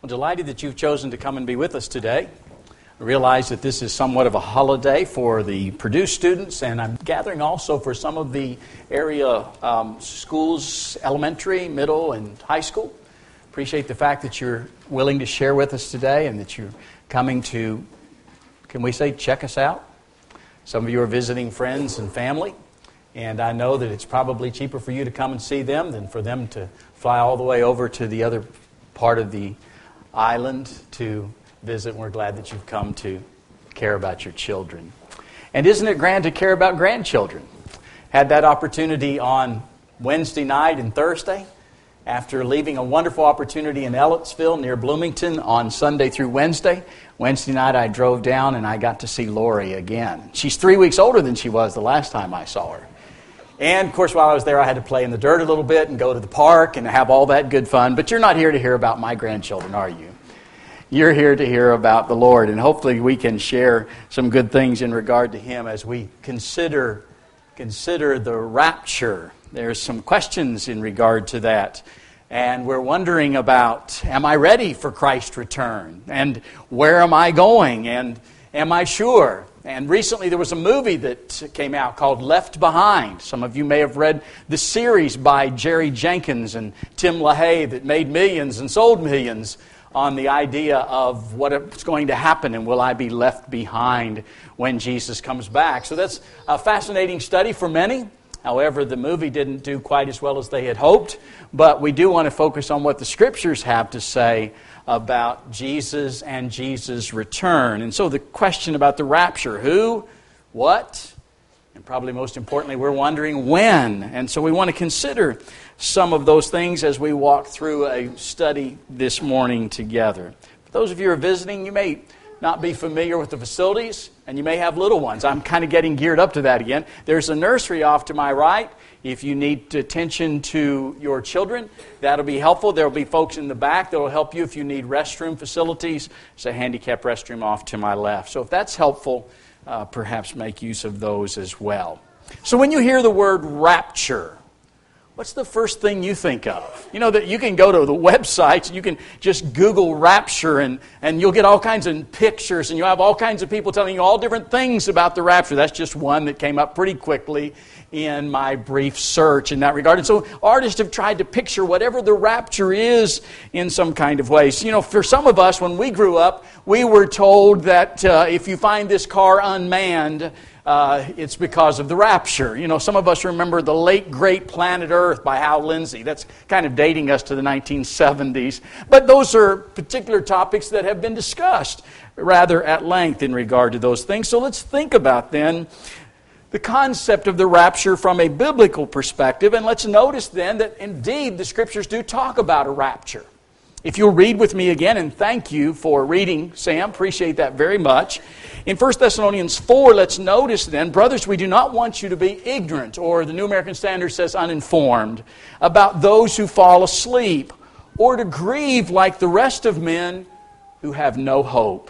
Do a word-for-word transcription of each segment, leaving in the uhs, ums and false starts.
Well, delighted that you've chosen to come and be with us today. I realize that this is somewhat of a holiday for the Purdue students, and I'm gathering also for some of the area um, schools, elementary, middle, and high school. Appreciate the fact that you're willing to share with us today and that you're coming to, can we say, check us out? Some of you are visiting friends and family, and I know that it's probably cheaper for you to come and see them than for them to fly all the way over to the other part of the island to visit, and we're glad that you've come to care about your children. And isn't it grand to care about grandchildren? Had that opportunity on Wednesday night and Thursday after leaving a wonderful opportunity in Ellettsville near Bloomington on Sunday through Wednesday. Wednesday night I drove down and I got to see Lori again. She's three weeks older than she was the last time I saw her. And, of course, while I was there, I had to play in the dirt a little bit and go to the park and have all that good fun. But you're not here to hear about my grandchildren, are you? You're here to hear about the Lord. And hopefully we can share some good things in regard to Him as we consider, consider the rapture. There's some questions in regard to that. And we're wondering about, am I ready for Christ's return? And where am I going? And am I sure? And recently there was a movie that came out called Left Behind. Some of you may have read the series by Jerry Jenkins and Tim LaHaye that made millions and sold millions on the idea of what's going to happen and will I be left behind when Jesus comes back. So that's a fascinating study for many. However, the movie didn't do quite as well as they had hoped. But we do want to focus on what the Scriptures have to say about Jesus and Jesus' return. And so the question about the rapture, who, what, and probably most importantly, we're wondering when. And so we want to consider some of those things as we walk through a study this morning together. For those of you who are visiting, you may not be familiar with the facilities, and you may have little ones. I'm kind of getting geared up to that again. There's a nursery off to my right. If you need attention to your children, that'll be helpful. There will be folks in the back that will help you if you need restroom facilities. There's a handicapped restroom off to my left. So if that's helpful, uh, perhaps make use of those as well. So when you hear the word rapture, what's the first thing you think of? You know that you can go to the websites, you can just Google rapture, and, and you'll get all kinds of pictures, and you'll have all kinds of people telling you all different things about the rapture. That's just one that came up pretty quickly in my brief search in that regard. And so artists have tried to picture whatever the rapture is in some kind of way. So, you know, for some of us, when we grew up, we were told that uh, if you find this car unmanned, Uh, it's because of the rapture. You know, some of us remember the late great Planet Earth by Hal Lindsey. That's kind of dating us to the nineteen seventies. But those are particular topics that have been discussed rather at length in regard to those things. So let's think about then the concept of the rapture from a biblical perspective. And let's notice then that indeed the Scriptures do talk about a rapture. If you'll read with me again, and thank you for reading, Sam, appreciate that very much. In First Thessalonians four, let's notice then, brothers, we do not want you to be ignorant, or the New American Standard says uninformed, about those who fall asleep, or to grieve like the rest of men who have no hope.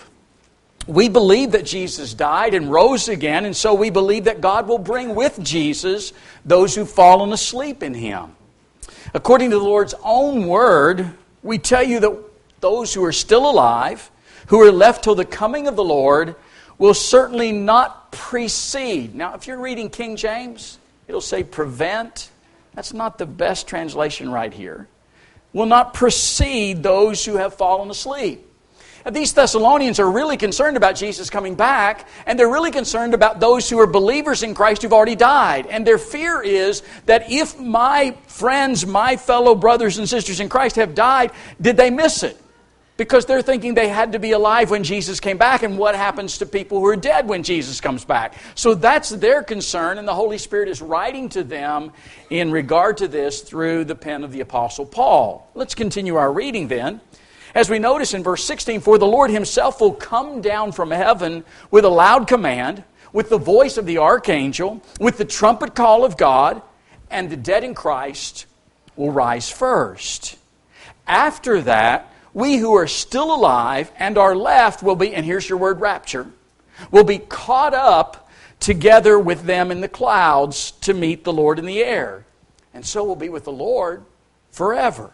We believe that Jesus died and rose again, and so we believe that God will bring with Jesus those who've fallen asleep in Him. According to the Lord's own word, we tell you that those who are still alive, who are left till the coming of the Lord, will certainly not precede. Now, if you're reading King James, it'll say prevent. That's not the best translation right here. Will not precede those who have fallen asleep. Now, these Thessalonians are really concerned about Jesus coming back, and they're really concerned about those who are believers in Christ who've already died. And their fear is that if my friends, my fellow brothers and sisters in Christ have died, did they miss it? Because they're thinking they had to be alive when Jesus came back, and what happens to people who are dead when Jesus comes back? So that's their concern, and the Holy Spirit is writing to them in regard to this through the pen of the Apostle Paul. Let's continue our reading then. As we notice in verse sixteen, for the Lord Himself will come down from heaven with a loud command, with the voice of the archangel, with the trumpet call of God, and the dead in Christ will rise first. After that, we who are still alive and are left will be, and here's your word rapture, will be caught up together with them in the clouds to meet the Lord in the air. And so we'll be with the Lord forever.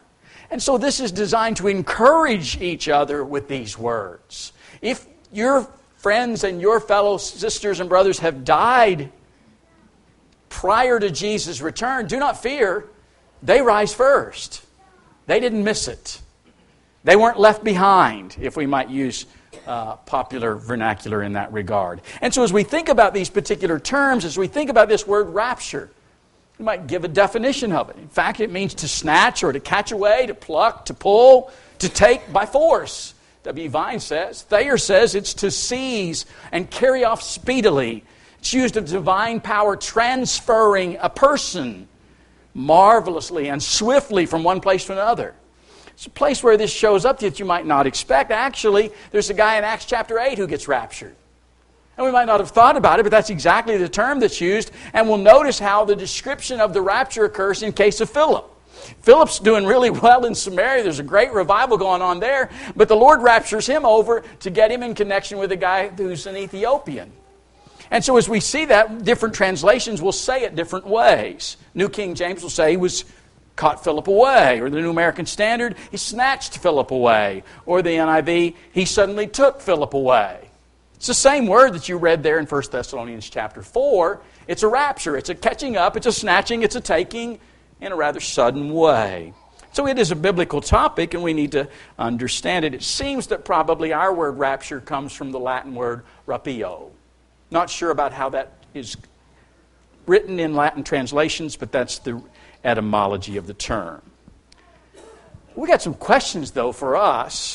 And so this is designed to encourage each other with these words. If your friends and your fellow sisters and brothers have died prior to Jesus' return, do not fear. They rise first. They didn't miss it. They weren't left behind, if we might use uh, popular vernacular in that regard. And so as we think about these particular terms, as we think about this word rapture, we might give a definition of it. In fact, it means to snatch or to catch away, to pluck, to pull, to take by force. W. Vine says. Thayer says it's to seize and carry off speedily. It's used of divine power transferring a person marvelously and swiftly from one place to another. It's a place where this shows up that you might not expect. Actually, there's a guy in Acts chapter eight who gets raptured. And we might not have thought about it, but that's exactly the term that's used. And we'll notice how the description of the rapture occurs in case of Philip. Philip's doing really well in Samaria. There's a great revival going on there. But the Lord raptures him over to get him in connection with a guy who's an Ethiopian. And so as we see that, different translations will say it different ways. New King James will say he was caught Philip away. Or the New American Standard, he snatched Philip away. Or the N I V, he suddenly took Philip away. It's the same word that you read there in First Thessalonians chapter four. It's a rapture. It's a catching up. It's a snatching. It's a taking in a rather sudden way. So it is a biblical topic, and we need to understand it. It seems that probably our word rapture comes from the Latin word rapio. Not sure about how that is written in Latin translations, but that's the etymology of the term. We got some questions, though, for us.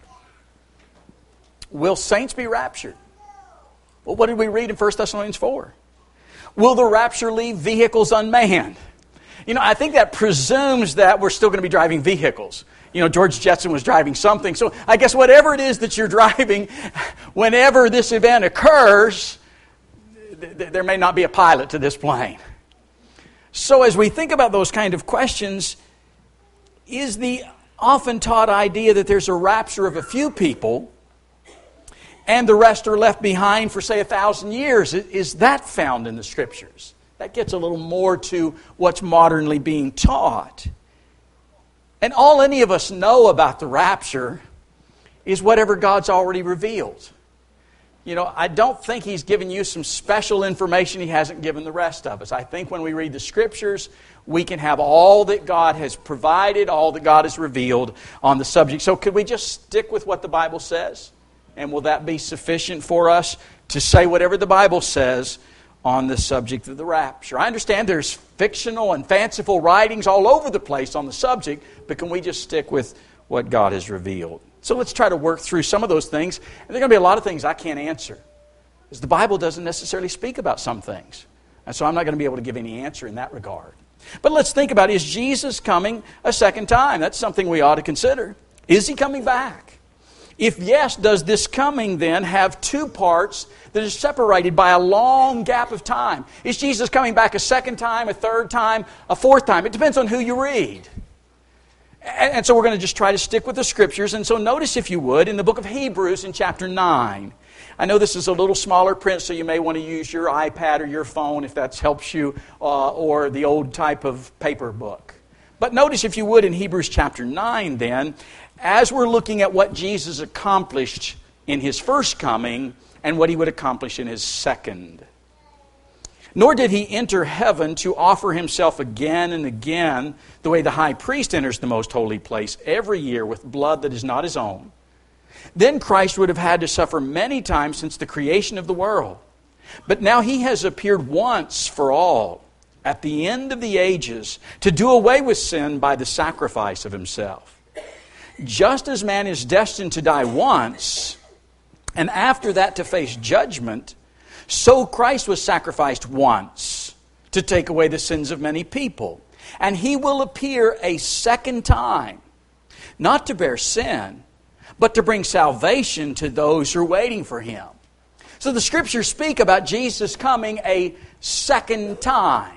Will saints be raptured? Well, what did we read in First Thessalonians four? Will the rapture leave vehicles unmanned? You know, I think that presumes that we're still going to be driving vehicles. You know, George Jetson was driving something. So I guess whatever it is that you're driving, whenever this event occurs, th- there may not be a pilot to this plane. So as we think about those kind of questions, is the often taught idea that there's a rapture of a few people and the rest are left behind for, say, a thousand years, is that found in the Scriptures? That gets a little more to what's modernly being taught. And all any of us know about the rapture is whatever God's already revealed. You know, I don't think He's given you some special information He hasn't given the rest of us. I think when we read the Scriptures, we can have all that God has provided, all that God has revealed on the subject. So could we just stick with what the Bible says? And will that be sufficient for us to say whatever the Bible says on the subject of the rapture? I understand there's fictional and fanciful writings all over the place on the subject, but can we just stick with what God has revealed? So let's try to work through some of those things. And there are going to be a lot of things I can't answer, because the Bible doesn't necessarily speak about some things. And so I'm not going to be able to give any answer in that regard. But let's think about, is Jesus coming a second time? That's something we ought to consider. Is He coming back? If yes, does this coming then have two parts that are separated by a long gap of time? Is Jesus coming back a second time, a third time, a fourth time? It depends on who you read. And so we're going to just try to stick with the Scriptures. And so notice, if you would, in the book of Hebrews in chapter nine. I know this is a little smaller print, so you may want to use your iPad or your phone if that helps you, uh, or the old type of paper book. But notice, if you would, in Hebrews chapter nine then, as we're looking at what Jesus accomplished in His first coming and what He would accomplish in His second. Nor did He enter heaven to offer Himself again and again, the way the high priest enters the most holy place every year with blood that is not His own. Then Christ would have had to suffer many times since the creation of the world. But now He has appeared once for all, at the end of the ages, to do away with sin by the sacrifice of Himself. Just as man is destined to die once, and after that to face judgment, so Christ was sacrificed once to take away the sins of many people. And He will appear a second time, not to bear sin, but to bring salvation to those who are waiting for Him. So the Scriptures speak about Jesus coming a second time.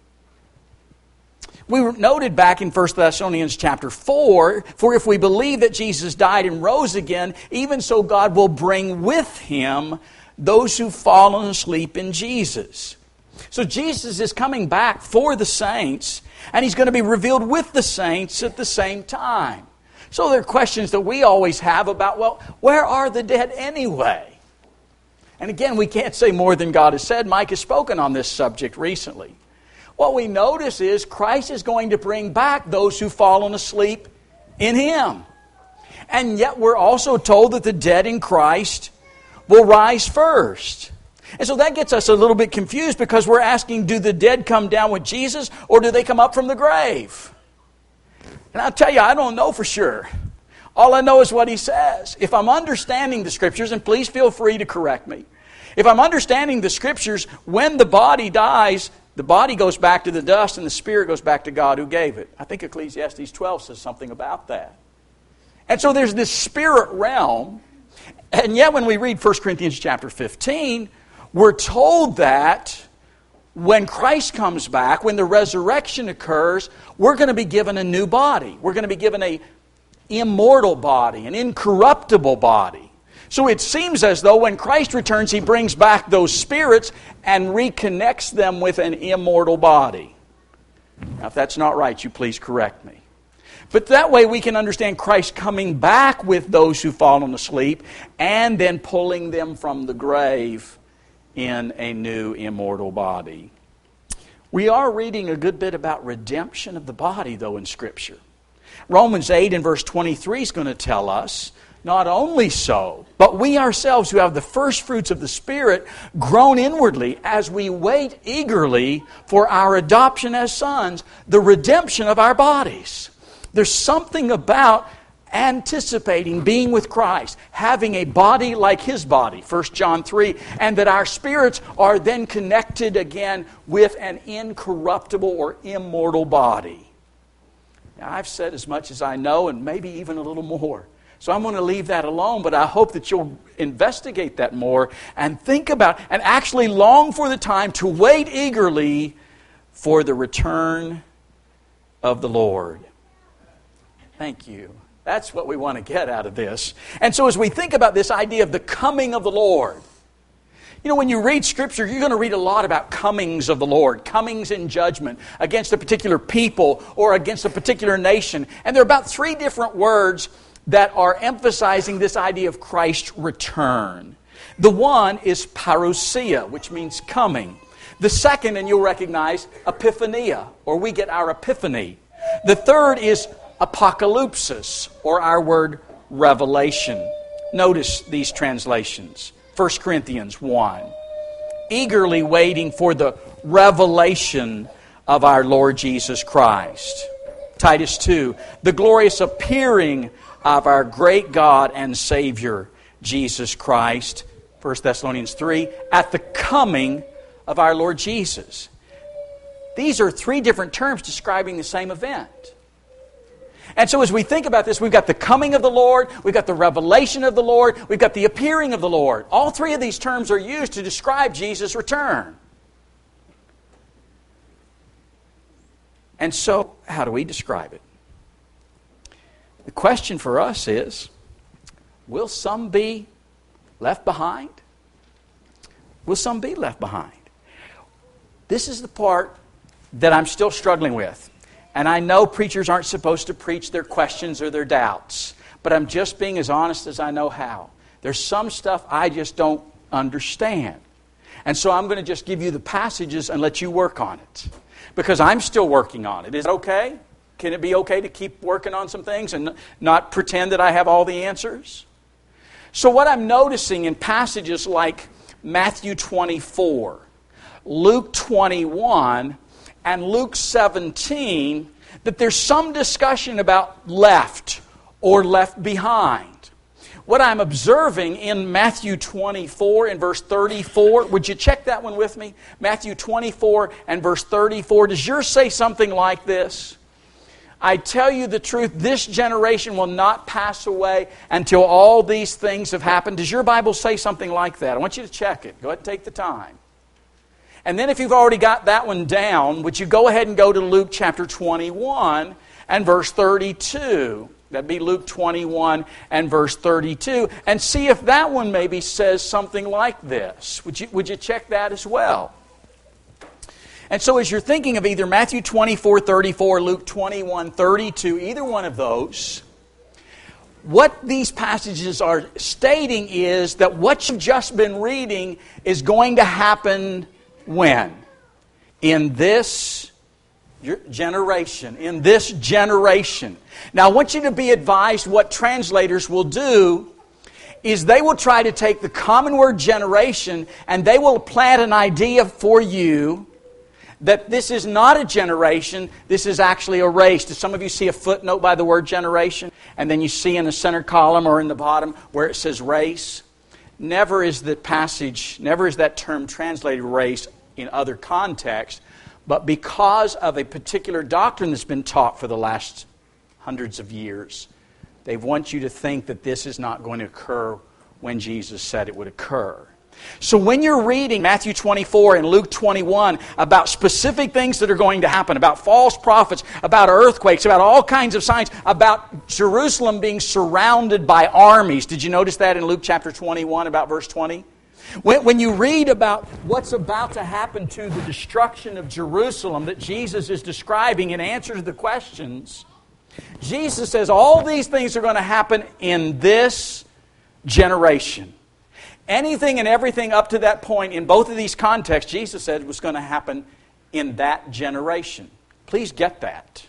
We noted back in First Thessalonians chapter four, for if we believe that Jesus died and rose again, even so God will bring with Him those who've fallen asleep in Jesus. So Jesus is coming back for the saints, and He's going to be revealed with the saints at the same time. So there are questions that we always have about, well, where are the dead anyway? And again, we can't say more than God has said. Mike has spoken on this subject recently. What we notice is Christ is going to bring back those who've fallen asleep in Him. And yet we're also told that the dead in Christ will rise first. And so that gets us a little bit confused because we're asking, do the dead come down with Jesus or do they come up from the grave? And I'll tell you, I don't know for sure. All I know is what He says. If I'm understanding the Scriptures, and please feel free to correct me. If I'm understanding the Scriptures, when the body dies, the body goes back to the dust and the spirit goes back to God who gave it. I think Ecclesiastes twelve says something about that. And so there's this spirit realm. And yet when we read First Corinthians chapter fifteen, we're told that when Christ comes back, when the resurrection occurs, we're going to be given a new body. We're going to be given an immortal body, an incorruptible body. So it seems as though when Christ returns, He brings back those spirits and reconnects them with an immortal body. Now, if that's not right, you please correct me. But that way we can understand Christ coming back with those who've fallen asleep and then pulling them from the grave in a new immortal body. We are reading a good bit about redemption of the body, though, in Scripture. Romans eight and verse twenty-three is going to tell us, not only so, but we ourselves who have the first fruits of the Spirit groan inwardly as we wait eagerly for our adoption as sons, the redemption of our bodies. There's something about anticipating being with Christ, having a body like His body, First John three, and that our spirits are then connected again with an incorruptible or immortal body. Now, I've said as much as I know and maybe even a little more. So I'm going to leave that alone, but I hope that you'll investigate that more and think about and actually long for the time to wait eagerly for the return of the Lord. Thank you. That's what we want to get out of this. And so as we think about this idea of the coming of the Lord, you know, when you read Scripture, you're going to read a lot about comings of the Lord, comings in judgment against a particular people or against a particular nation. And there are about three different words that are emphasizing this idea of Christ's return. The one is parousia, which means coming. The second, and you'll recognize, epiphania, or we get our epiphany. The third is apocalypsis, or our word revelation. Notice these translations. First Corinthians one. Eagerly waiting for the revelation of our Lord Jesus Christ. Titus two. The glorious appearing of our great God and Savior, Jesus Christ. First Thessalonians three. At the coming of our Lord Jesus. These are three different terms describing the same event. And so as we think about this, we've got the coming of the Lord, we've got the revelation of the Lord, we've got the appearing of the Lord. All three of these terms are used to describe Jesus' return. And so, how do we describe it? The question for us is, will some be left behind? Will some be left behind? This is the part that I'm still struggling with. And I know preachers aren't supposed to preach their questions or their doubts, but I'm just being as honest as I know how. There's some stuff I just don't understand. And so I'm going to just give you the passages and let you work on it. Because I'm still working on it. Is it okay? Can it be okay to keep working on some things and not pretend that I have all the answers? So what I'm noticing in passages like Matthew twenty-four, Luke twenty-one, and Luke seventeen, that there's some discussion about left or left behind. What I'm observing in Matthew twenty-four and verse thirty-four, would you check that one with me? Matthew twenty-four and verse thirty-four, does yours say something like this? I tell you the truth, this generation will not pass away until all these things have happened. Does your Bible say something like that? I want you to check it. Go ahead and take the time. And then if you've already got that one down, would you go ahead and go to Luke chapter twenty-one and verse thirty-two. That'd be Luke twenty-one and verse thirty-two. And see if that one maybe says something like this. Would you, would you check that as well? And so as you're thinking of either Matthew twenty-four thirty-four, Luke twenty-one thirty-two, either one of those, what these passages are stating is that what you've just been reading is going to happen when? In this generation. In this generation. Now I want you to be advised what translators will do is they will try to take the common word generation and they will plant an idea for you that this is not a generation, this is actually a race. Do some of you see a footnote by the word generation? And then you see in the center column or in the bottom where it says race? Never is the passage, never is that term translated race in other contexts, but because of a particular doctrine that's been taught for the last hundreds of years, they want you to think that this is not going to occur when Jesus said it would occur. So when you're reading Matthew twenty-four and Luke twenty-one about specific things that are going to happen, about false prophets, about earthquakes, about all kinds of signs, about Jerusalem being surrounded by armies. Did you notice that in Luke chapter twenty-one about verse twenty? When, when you read about what's about to happen to the destruction of Jerusalem that Jesus is describing in answer to the questions, Jesus says all these things are going to happen in this generation. Anything and everything up to that point in both of these contexts, Jesus said was going to happen in that generation. Please get that.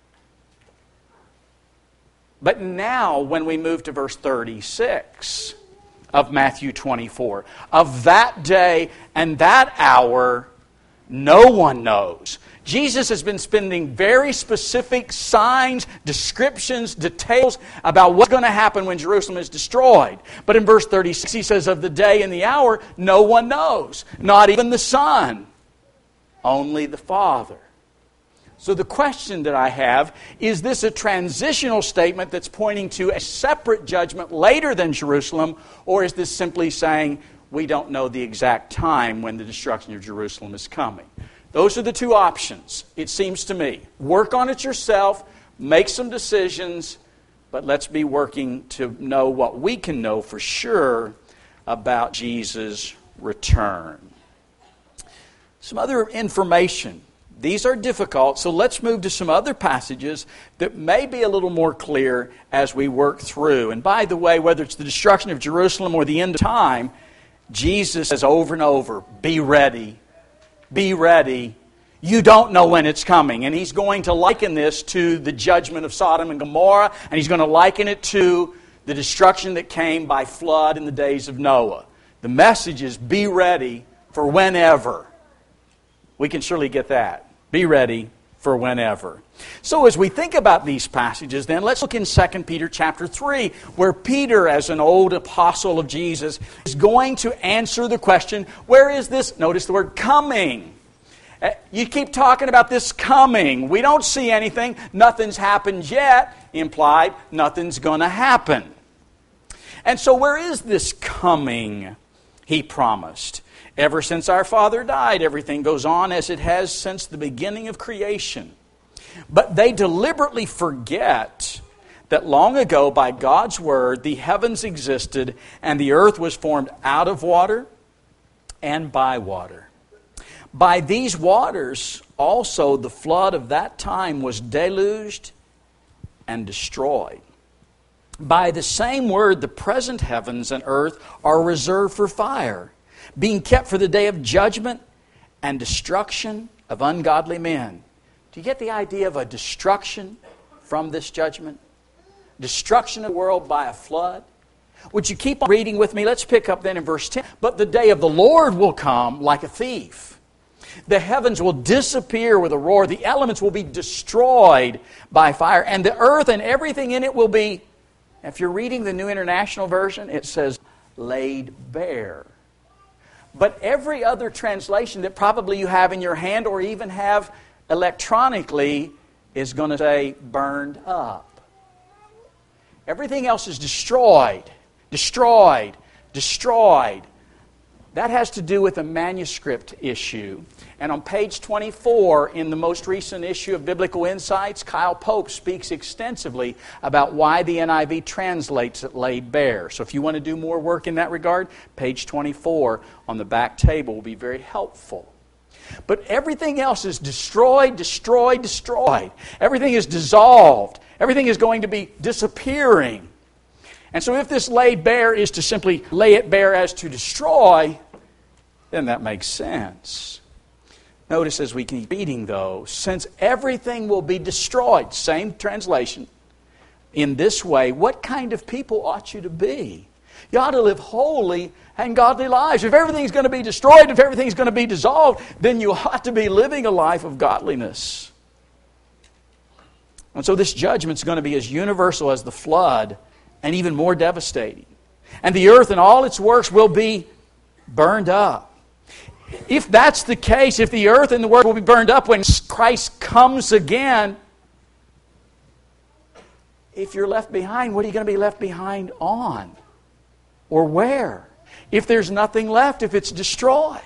But now when we move to verse thirty-six of Matthew twenty-four, of that day and that hour, no one knows. Jesus has been spending very specific signs, descriptions, details about what's going to happen when Jerusalem is destroyed. But in verse thirty-six he says, of the day and the hour, no one knows. Not even the Son. Only the Father. So the question that I have, is this a transitional statement that's pointing to a separate judgment later than Jerusalem? Or is this simply saying, we don't know the exact time when the destruction of Jerusalem is coming? Those are the two options, it seems to me. Work on it yourself, make some decisions, but let's be working to know what we can know for sure about Jesus' return. Some other information. These are difficult, so let's move to some other passages that may be a little more clear as we work through. And by the way, whether it's the destruction of Jerusalem or the end of time, Jesus says over and over, be ready. Be ready. You don't know when it's coming. And He's going to liken this to the judgment of Sodom and Gomorrah. And He's going to liken it to the destruction that came by flood in the days of Noah. The message is be ready for whenever. We can surely get that. Be ready for whenever. So as we think about these passages then, let's look in Second Peter chapter three, where Peter, as an old apostle of Jesus, is going to answer the question, where is this, notice the word coming. You keep talking about this coming. We don't see anything. Nothing's happened yet. Implied, nothing's going to happen. And so where is this coming He promised? Ever since our Father died, everything goes on as it has since the beginning of creation. But they deliberately forget that long ago, by God's word, the heavens existed and the earth was formed out of water and by water. By these waters also the flood of that time was deluged and destroyed. By the same word, the present heavens and earth are reserved for fire, being kept for the day of judgment and destruction of ungodly men. Do you get the idea of a destruction from this judgment? Destruction of the world by a flood? Would you keep on reading with me? Let's pick up then in verse ten. But the day of the Lord will come like a thief. The heavens will disappear with a roar. The elements will be destroyed by fire. And the earth and everything in it will be, if you're reading the New International Version, it says, laid bare. But every other translation that probably you have in your hand or even have electronically is going to say burned up. Everything else is destroyed, destroyed, destroyed. That has to do with a manuscript issue. And on page twenty-four in the most recent issue of Biblical Insights, Kyle Pope speaks extensively about why the N I V translates it laid bare. So if you want to do more work in that regard, page twenty-four on the back table will be very helpful. But everything else is destroyed, destroyed, destroyed. Everything is dissolved. Everything is going to be disappearing. And so if this laid bare is to simply lay it bare as to destroy, then that makes sense. Notice as we keep reading, though, since everything will be destroyed, same translation, in this way, what kind of people ought you to be? You ought to live holy and godly lives. If everything's going to be destroyed, if everything's going to be dissolved, then you ought to be living a life of godliness. And so this judgment is going to be as universal as the flood and even more devastating. And the earth and all its works will be burned up. If that's the case, if the earth and the world will be burned up when Christ comes again, if you're left behind, what are you going to be left behind on? Or where? If there's nothing left, if it's destroyed.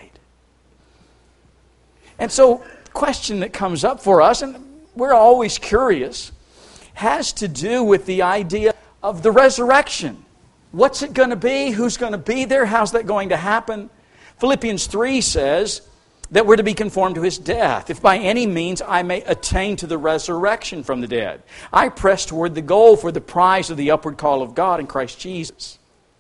And so, the question that comes up for us, and we're always curious, has to do with the idea of the resurrection. What's it going to be? Who's going to be there? How's that going to happen? Philippians three says that we're to be conformed to His death, if by any means I may attain to the resurrection from the dead. I press toward the goal for the prize of the upward call of God in Christ Jesus.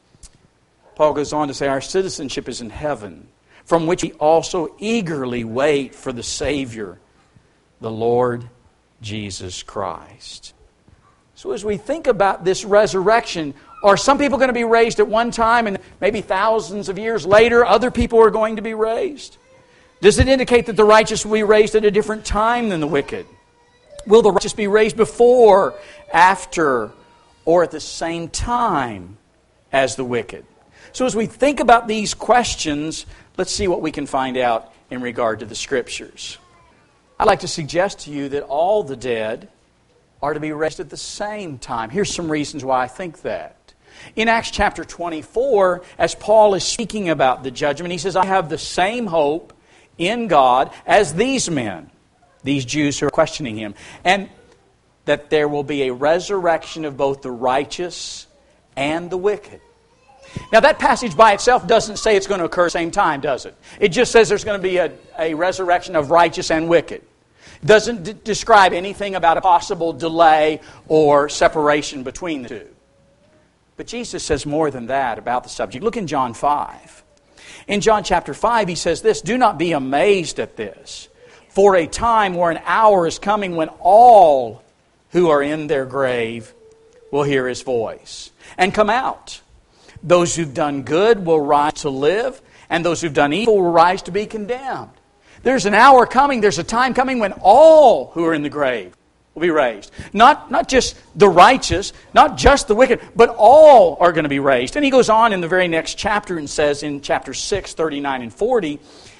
Paul goes on to say, our citizenship is in heaven, from which we also eagerly wait for the Savior, the Lord Jesus Christ. So as we think about this resurrection, are some people going to be raised at one time and maybe thousands of years later other people are going to be raised? Does it indicate that the righteous will be raised at a different time than the wicked? Will the righteous be raised before, after, or at the same time as the wicked? So as we think about these questions, let's see what we can find out in regard to the Scriptures. I'd like to suggest to you that all the dead are to be raised at the same time. Here's some reasons why I think that. In Acts chapter twenty-four, as Paul is speaking about the judgment, he says, I have the same hope in God as these men, these Jews who are questioning him, and that there will be a resurrection of both the righteous and the wicked. Now that passage by itself doesn't say it's going to occur at the same time, does it? It just says there's going to be a, a resurrection of righteous and wicked. It doesn't d- describe anything about a possible delay or separation between the two. But Jesus says more than that about the subject. Look in John five. In John chapter five, He says this, do not be amazed at this, for a time or an hour is coming when all who are in their grave will hear His voice and come out. Those who've done good will rise to live, and those who've done evil will rise to be condemned. There's an hour coming, there's a time coming when all who are in the grave will be raised. Not, not just the righteous, not just the wicked, but all are going to be raised. And he goes on in the very next chapter and says in chapter six, thirty-nine and forty,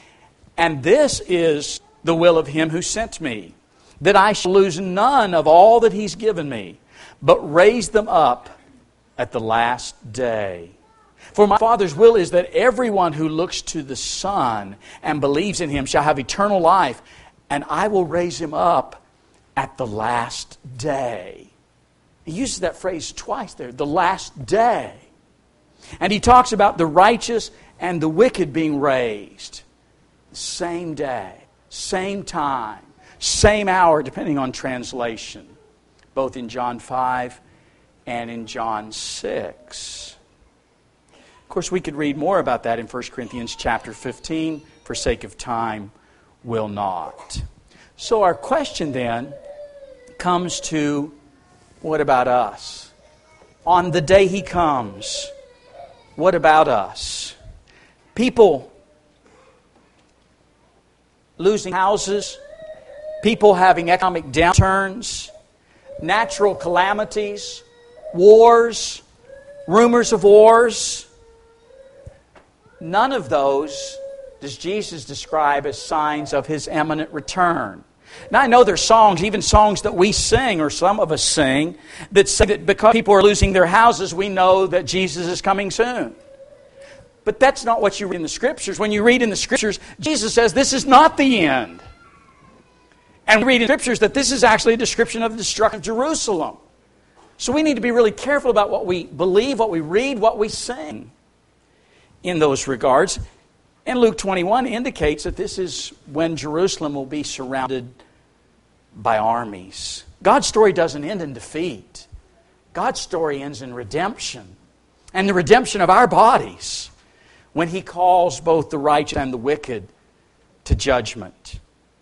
and this is the will of Him who sent me, that I shall lose none of all that He's given me, but raise them up at the last day. For my Father's will is that everyone who looks to the Son and believes in Him shall have eternal life, and I will raise him up at the last day. He uses that phrase twice there, the last day. And he talks about the righteous and the wicked being raised. Same day, same time, same hour, depending on translation, both in John five and in John six. Of course, we could read more about that in First Corinthians chapter fifteen. For sake of time, will not. So our question then comes to, what about us? On the day He comes, what about us? People losing houses, people having economic downturns, natural calamities, wars, rumors of wars. None of those does Jesus describe as signs of His imminent return. Now I know there's songs, even songs that we sing, or some of us sing, that say that because people are losing their houses, we know that Jesus is coming soon. But that's not what you read in the Scriptures. When you read in the Scriptures, Jesus says this is not the end. And we read in the Scriptures that this is actually a description of the destruction of Jerusalem. So we need to be really careful about what we believe, what we read, what we sing in those regards. And Luke twenty-one indicates that this is when Jerusalem will be surrounded by armies. God's story doesn't end in defeat. God's story ends in redemption. And the redemption of our bodies when He calls both the righteous and the wicked to judgment.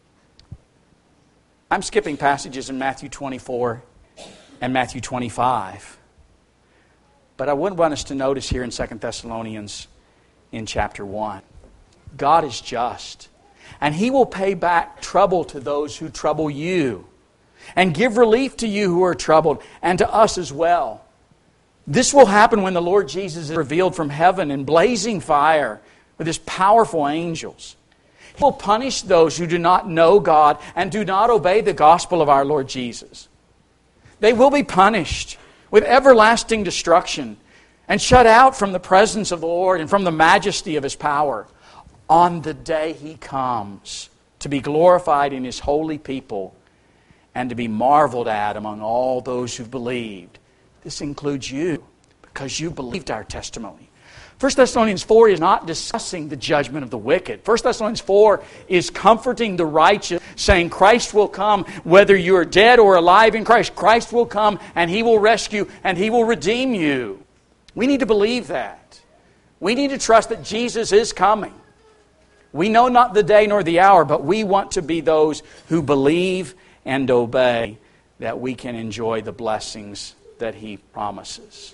I'm skipping passages in Matthew twenty-four and Matthew twenty-five. But I would want us to notice here in Second Thessalonians in chapter one. God is just. And He will pay back trouble to those who trouble you. And give relief to you who are troubled, and to us as well. This will happen when the Lord Jesus is revealed from heaven in blazing fire with His powerful angels. He will punish those who do not know God and do not obey the gospel of our Lord Jesus. They will be punished with everlasting destruction and shut out from the presence of the Lord and from the majesty of His power on the day He comes to be glorified in His holy people and to be marveled at among all those who've believed. This includes you, because you believed our testimony. First Thessalonians four is not discussing the judgment of the wicked. First Thessalonians four is comforting the righteous, saying Christ will come whether you are dead or alive in Christ. Christ will come and He will rescue and He will redeem you. We need to believe that. We need to trust that Jesus is coming. We know not the day nor the hour, but we want to be those who believe and obey, that we can enjoy the blessings that He promises.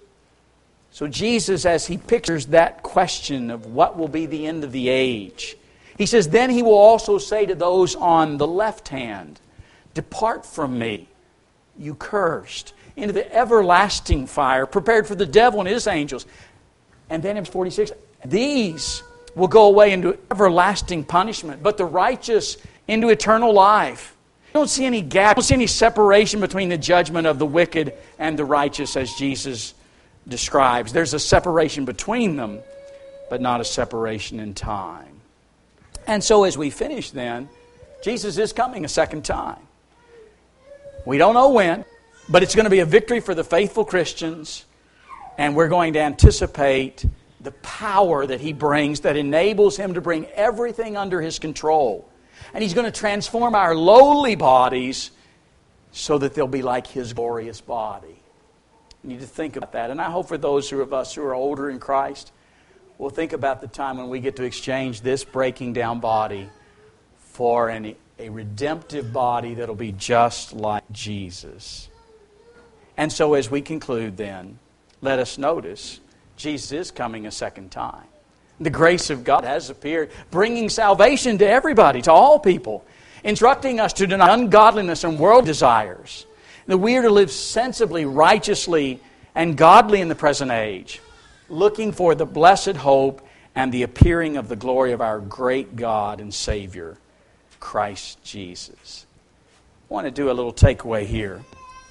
So Jesus, as He pictures that question of what will be the end of the age, He says, then He will also say to those on the left hand, depart from me, you cursed, into the everlasting fire prepared for the devil and his angels. And then in verse forty-six, these will go away into everlasting punishment, but the righteous into eternal life. I don't see any gap. I don't see any separation between the judgment of the wicked and the righteous as Jesus describes. There's a separation between them, but not a separation in time. And so as we finish then, Jesus is coming a second time. We don't know when, but it's going to be a victory for the faithful Christians, and we're going to anticipate the power that He brings that enables Him to bring everything under His control. And He's going to transform our lowly bodies so that they'll be like His glorious body. You need to think about that. And I hope for those who of us who are older in Christ, we'll think about the time when we get to exchange this breaking down body for an, a redemptive body that'll be just like Jesus. And so as we conclude then, let us notice Jesus is coming a second time. The grace of God has appeared, bringing salvation to everybody, to all people, instructing us to deny ungodliness and world desires, that we are to live sensibly, righteously, and godly in the present age, looking for the blessed hope and the appearing of the glory of our great God and Savior, Christ Jesus. I want to do a little takeaway here.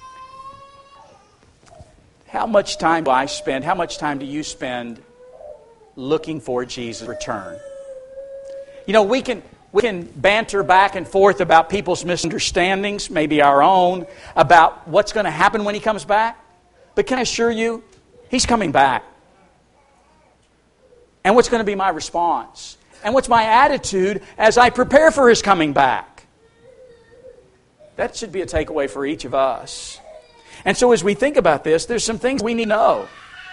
How much time do I spend, how much time do you spend looking for Jesus' return? You know, we can we can banter back and forth about people's misunderstandings, maybe our own, about what's going to happen when He comes back. But can I assure you, He's coming back. And what's going to be my response? And what's my attitude as I prepare for His coming back? That should be a takeaway for each of us. And so as we think about this, there's some things we need to know.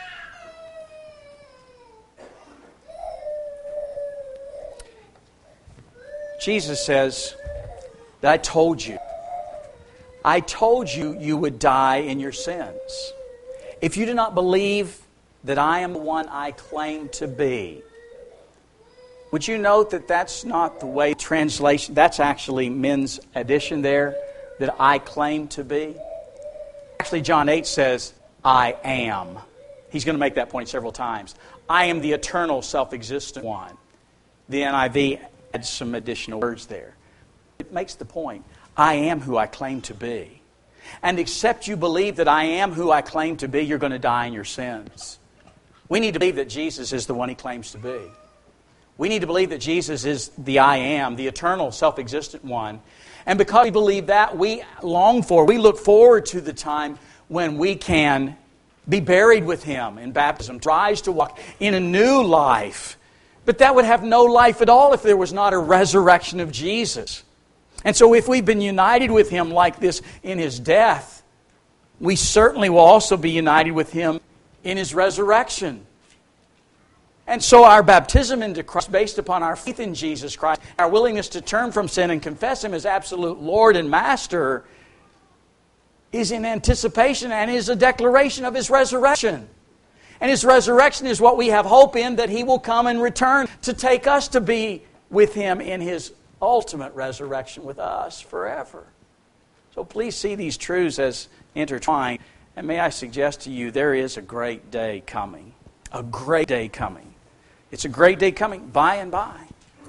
Jesus says that I told you. I told you you would die in your sins. If you do not believe that I am the one I claim to be, would you note that that's not the way translation, that's actually Min's addition there, that I claim to be? Actually, John eight says, I am. He's going to make that point several times. I am the eternal, self-existent one. The N I V adds some additional words there. It makes the point. I am who I claim to be. And except you believe that I am who I claim to be, you're going to die in your sins. We need to believe that Jesus is the one He claims to be. We need to believe that Jesus is the I am, the eternal, self-existent one. And because we believe that, we long for, we look forward to the time when we can be buried with Him in baptism, rise to walk in a new life But that would have no life at all if there was not a resurrection of Jesus. And so if we've been united with Him like this in His death, we certainly will also be united with Him in His resurrection. And so our baptism into Christ, based upon our faith in Jesus Christ, our willingness to turn from sin and confess Him as absolute Lord and Master, is in anticipation and is a declaration of His resurrection. And His resurrection is what we have hope in, that He will come and return to take us to be with Him in His ultimate resurrection with us forever. So please see these truths as intertwined. And may I suggest to you, there is a great day coming. A great day coming. It's a great day coming by and by.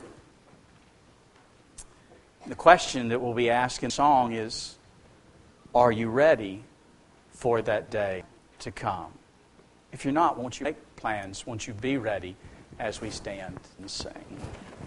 The question that will be asked in song is, are you ready for that day to come? If you're not, won't you make plans? Won't you be ready as we stand and sing?